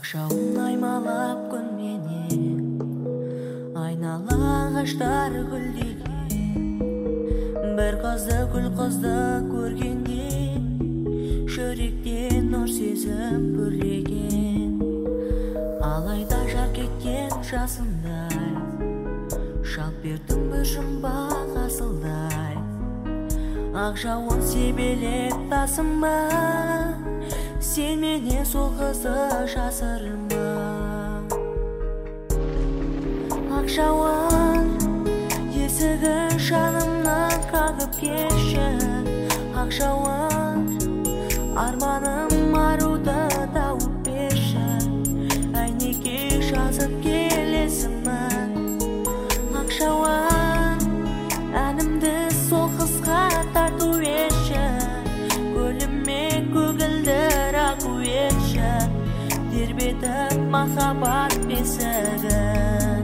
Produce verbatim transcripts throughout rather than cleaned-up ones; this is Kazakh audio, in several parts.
Ақшауын аймалап күн менен, айнала ағаштар гүлдеген. Бір қызды гүл қызды көргенде, жүректен нұр сезім бүрлеген. Алайда жар кеткен жасындай, жалт бердің бір жұмбақ асылдай. Ақжауын себелеп тасыма, сен менен сол қызды жасырма. Ақжауын есігін жанымнан қағып кетші. Ақжауын арманым аруды тауып берші. Әйнекке жазып келесімін. Ақжауын әнімді сол қызға тарту етші. Көліме көгілдір ағу етші. Тербетіп махаббат бесігін.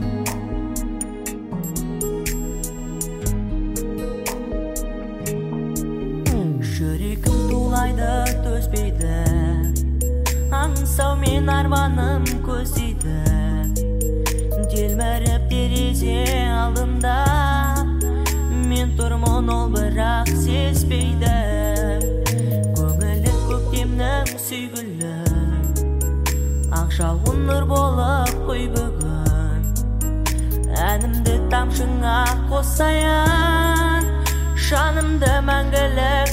Жүрегім тулайды төзбейді, аңсау мен арманым көздейді. Телміріп терезе алдында, мен тұрмын ол бірақ сезбейді. Көңілі көктемнің сүйгілі, ақжауын нұр болып қой бүгін. Әнімді тамшыңа қосайын, жанымды мәңгілік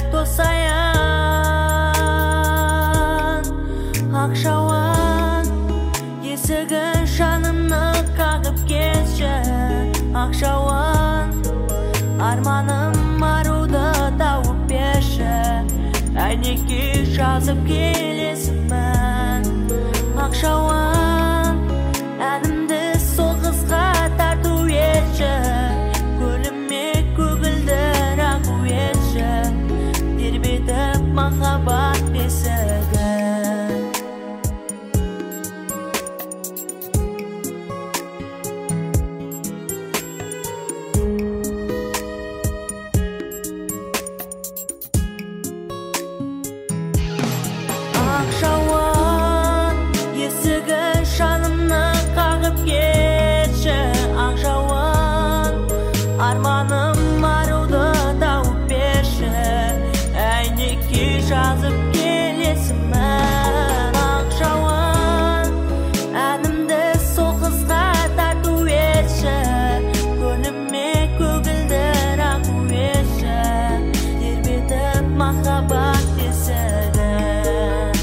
тосайын. Ақжауын есігін жанымны қағып кетші. Ақжауын арманым аруды тауып берші. Әйнекке жазып келесімін. Ақжауын әнімді сол қызға тарту етші. Көліме көгілдір ағу етші. Тербетіп махаббат бесігін. Ақжауын есігін жанымны қағып кетші. Ақжауын арманым аруды тауып берші. Әйнекке жазып келесімін. Ақжауын әнімді сол қызға тарту етші. Көліме көгілдір ағу етші. Тербетіп махаббат бесігін.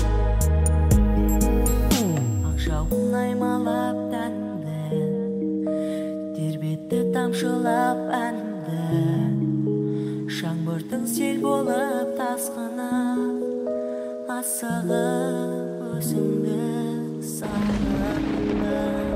Ақжауын аймалап тәнімді, тербетті тамшылап әнімді. Жаңбырдың сел болып тасқыны, асығып өзіңді сағындым.